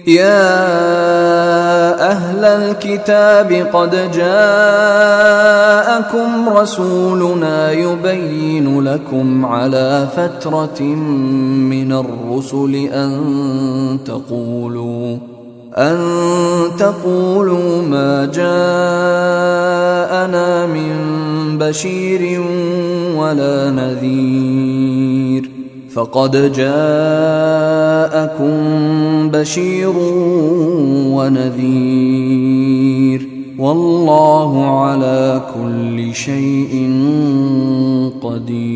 يا أهل الكتاب قد جاءكم رسولنا يبين لكم على فترة من الرسل أن تقولوا ما جاءنا من بشير ولا نذير، فقد جاءكم بشير ونذير، والله على كل شيء قدير.